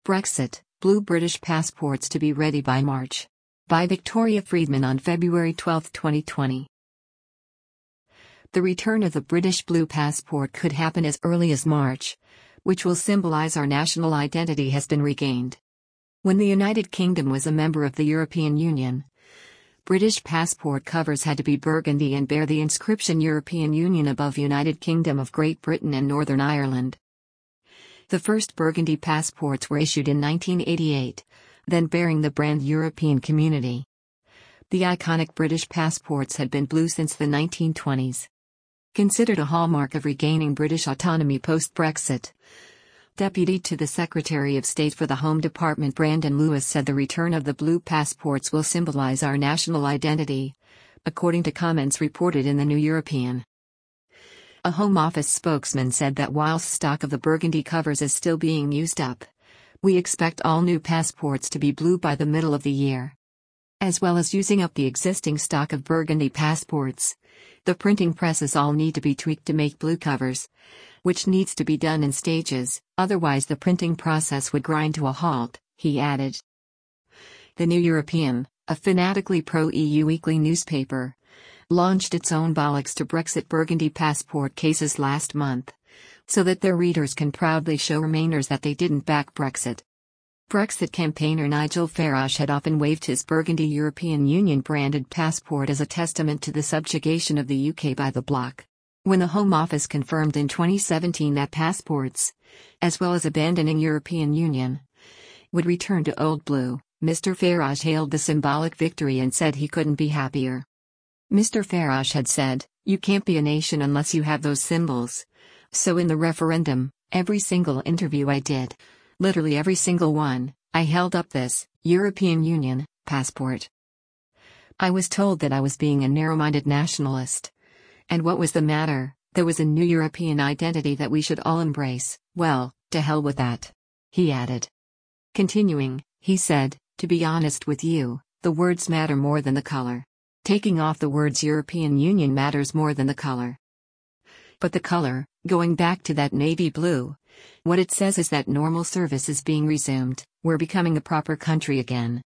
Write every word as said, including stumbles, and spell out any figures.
Brexit, blue British passports to be ready by March. By Victoria Friedman on February twelfth, twenty twenty. The return of the British blue passport could happen as early as March, which will symbolize our national identity has been regained. When the United Kingdom was a member of the European Union, British passport covers had to be burgundy and bear the inscription European Union above United Kingdom of Great Britain and Northern Ireland. The first burgundy passports were issued in nineteen eighty-eight, then bearing the brand European Community. The iconic British passports had been blue since the nineteen twenties. Considered a hallmark of regaining British autonomy post-Brexit, Deputy to the Secretary of State for the Home Department Brandon Lewis said the return of the blue passports will symbolize our national identity, according to comments reported in the New European. A Home Office spokesman said that whilst stock of the burgundy covers is still being used up, we expect all new passports to be blue by the middle of the year. As well as using up the existing stock of burgundy passports, the printing presses all need to be tweaked to make blue covers, which needs to be done in stages, otherwise the printing process would grind to a halt, he added. The New European, a fanatically pro-E U weekly newspaper, launched its own Bollocks to Brexit burgundy passport cases last month, so that their readers can proudly show Remainers that they didn't back Brexit. Brexit campaigner Nigel Farage had often waved his burgundy European Union branded passport as a testament to the subjugation of the U K by the bloc. When the Home Office confirmed in twenty seventeen that passports, as well as abandoning European Union, would return to Old Blue, Mister Farage hailed the symbolic victory and said he couldn't be happier. Mister Farage had said, "You can't be a nation unless you have those symbols." So in the referendum, every single interview I did, literally every single one, I held up this European Union passport. I was told that I was being a narrow-minded nationalist. And what was the matter? There was a new European identity that we should all embrace. Well, to hell with that, he added. Continuing, he said, "To be honest with you, the words matter more than the color. Taking off the words European Union matters more than the color. But the color, going back to that navy blue, what it says is that normal service is being resumed, we're becoming a proper country again."